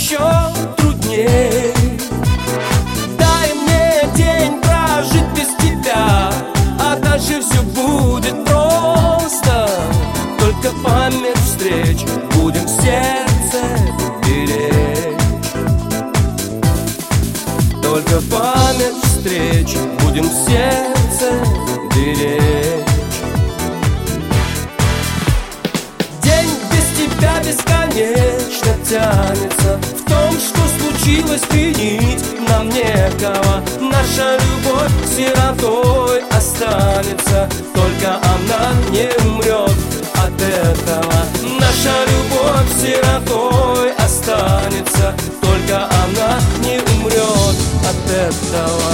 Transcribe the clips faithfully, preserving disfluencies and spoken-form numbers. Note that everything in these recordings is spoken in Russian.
еще трудней. Дай мне день прожить без тебя, а дальше все будет просто. Только память встреч будем в сердце беречь. Только память встреч будем в сердце беречь. День без тебя бесконечно тянется. В том, что случилось, винить нам некого. Наша любовь сиротой останется. Только она не умрет от этого. Наша любовь сиротой останется. Только она не умрет от этого.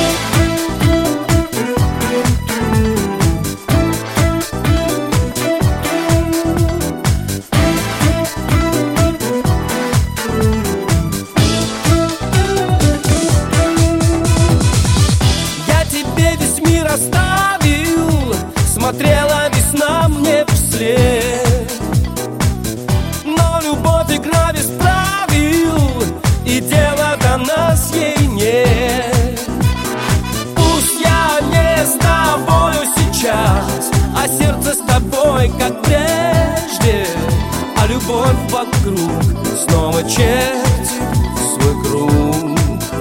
Оставил, смотрела весна мне вслед, но любовь игра без правил, и дела до нас ей нет. Пусть я не с тобою сейчас, а сердце с тобой как прежде, а любовь вокруг снова чертит свой круг.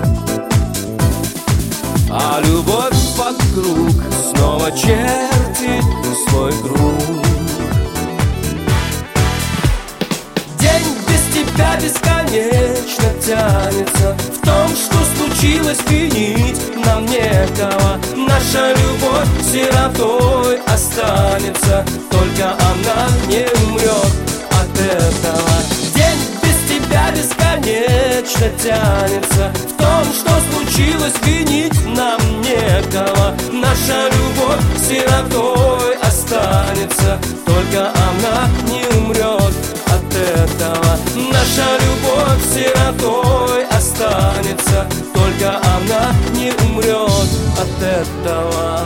А любовь вокруг снова чертит свой круг. День без тебя бесконечно тянется. В том, что случилось, винить нам некого. Наша любовь сиротой останется. Только она не умрет от этого. День без тебя бесконечно тянется. В том, что случилось, винить нам некого. Наша любовь сиротой останется. Только она не умрет от этого. Наша любовь сиротой останется. Только она не умрет от этого.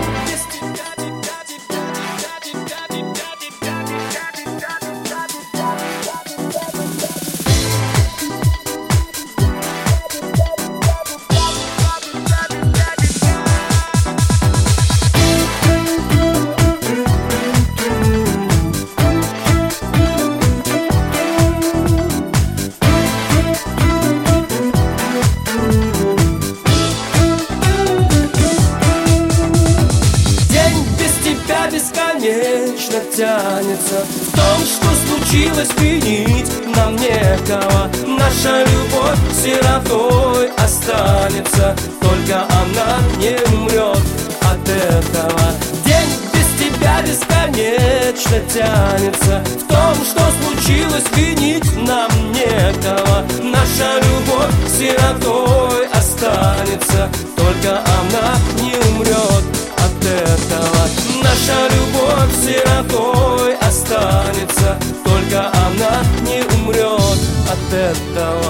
Бесконечно тянется. В том, что случилось, винить нам некого. Наша любовь сиротой останется. Только она не умрет от этого. День без тебя бесконечно тянется. В том, что случилось, винить нам некого. Наша любовь сиротой останется. Только она не умрет от этого. Наша любовь сиротой останется. Только она не умрет от этого.